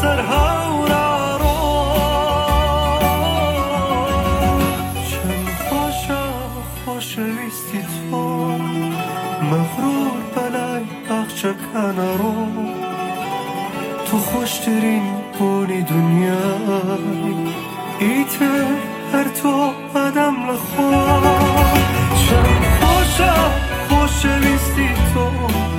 سرهاورا رو چند خوشویستی تو مغرور بلای بخشکن رو تو خوشترین بونی دنیای ایتر هر تو آدم لخوا چند خوشویستی تو